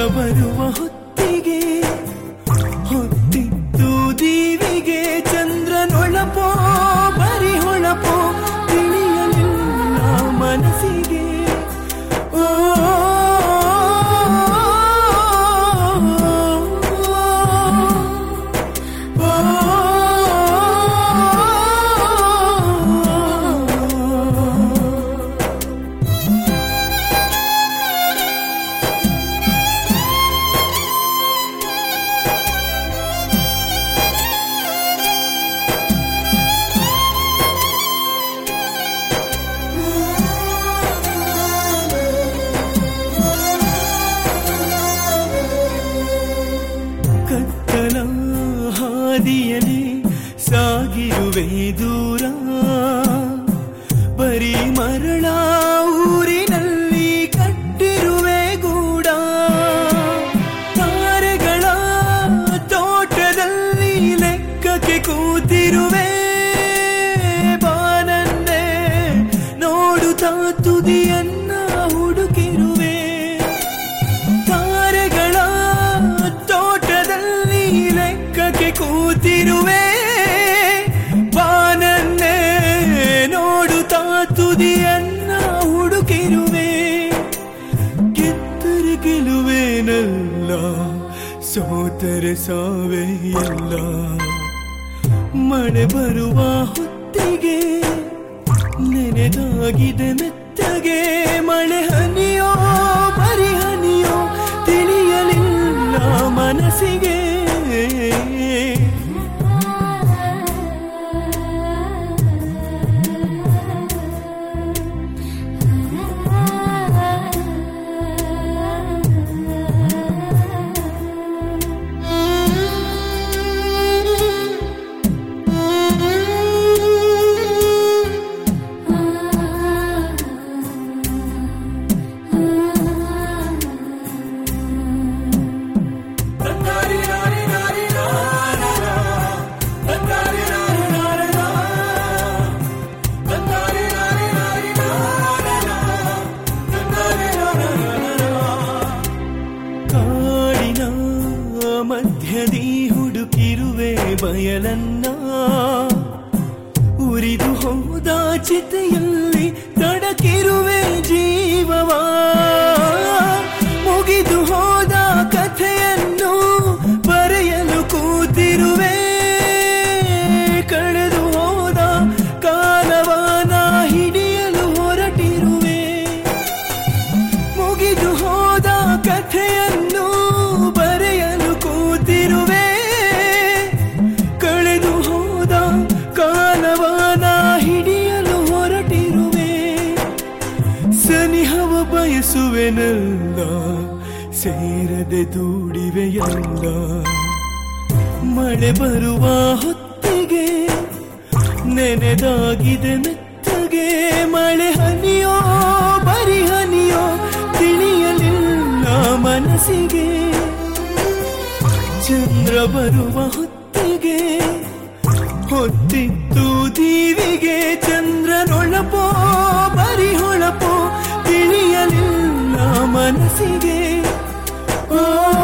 ಬರುವ ಹೊತ್ತಿಗೆ ಹೊತ್ತಿತ್ತು ದೀವಿಗೆ ಚಂದ್ರನೊಳಪೋ ಬರಿ ಹೊಳಪೋ ತಿಳಿಯಲಿಲ್ಲ ಮನಸ್ಸಿಗೆ. ಓ ಕತ್ತಲ ಹಾದಿಯಲ್ಲಿ ಸಾಗಿರುವೆ ದೂರ ಬರೀ ಮರಳ ಊರಿನಲ್ಲಿ ಕಟ್ಟಿರುವೆ ಗೂಡ. ತಾರೆಗಳ ತೋಟದಲ್ಲಿ ಲೆಕ್ಕಕ್ಕೆ ಕೂತಿರುವೆ ಬಾನನ್ನೇ ನೋಡುತ್ತಾ ತುದಿಯನ್ನ ಹುಡುಕಿರುವೆ. ತಾರೆಗಳ ತೋಟದಲ್ಲಿ ಲೆಕ್ಕಕ್ಕೆ ಕೂತಿರುವೆ ಬಾನನ್ನೇ ನೋಡುತ್ತಾ ತುದಿಯನ್ನ ಹುಡುಕಿರುವೆ. ಗೆದ್ದರೆ ಗೆಲುವೇನಲ್ಲ ಸೋತರೆ ಸಾವೇ ಇಲ್ಲ. ಮಳೆ ಬರುವ ಹೊತ್ತಿಗೆ ನೆನೆದಾಗಿದೆ ಮೆತ್ತಗೆ ಮಳೆ ಹನಿಯೋ ಬರಿ ಹನಿಯೋ ತಿಳಿಯಲಿಲ್ಲ ಮನಸ್ಸಿಗೆ. ಮಧ್ಯದಿ ಹುಡುಕಿರುವೆ ಬಯಲನ್ನ ಉರಿದು ಹೋದ ಚಿತೆಯಲ್ಲಿ ತಡಕಿರುವೆ ಜೀವವ. ಮುಗಿದು ಹೋದ ಕಥೆಯನ್ನು ಬರೆಯಲು ಕೂತಿರುವೆ ಕಳೆದು ಹೋದ ಕಾಲವನ ಹಿಡಿಯಲು ಹೊರಟಿರುವೆ. ಮುಗಿದು ಹೋದ ಕಥೆಯನ್ನು ಬರೆಯಲು ಕೂತಿರುವೆ ಕಳೆದು ಹೋದ ಕಾಲವನ ಹಿಡಿಯಲು ಹೊರಟಿರುವೆ. ಸನಿಹವ ಬಯಸುವೆನಲ್ಲ ಸೇರದೆ ದೂಡಿವೆಯಲ್ಲ. ಮಳೆ ಬರುವ ಹೊತ್ತಿಗೆ ನೆನೆದಾಗಿದೆ ಮೆತ್ತಗೆ ಮಳೆ ಹನಿಯೋ ಬರಿ ಹನಿಯೋ ತಿಳಿಯಲಿಲ್ಲ ಮನಸ್ಸಿಗೆ. ಚಂದ್ರ ಬರುವ ಹೊತ್ತಿಗೆ ಹೊತ್ತಿತ್ತು ದೀವಿಗೆ ಚಂದ್ರನೊಳಪೋ ಬರಿ ಹೊಳಪೋ ತಿಳಿಯಲಿಲ್ಲ ಮನಸ್ಸಿಗೆ. ಓ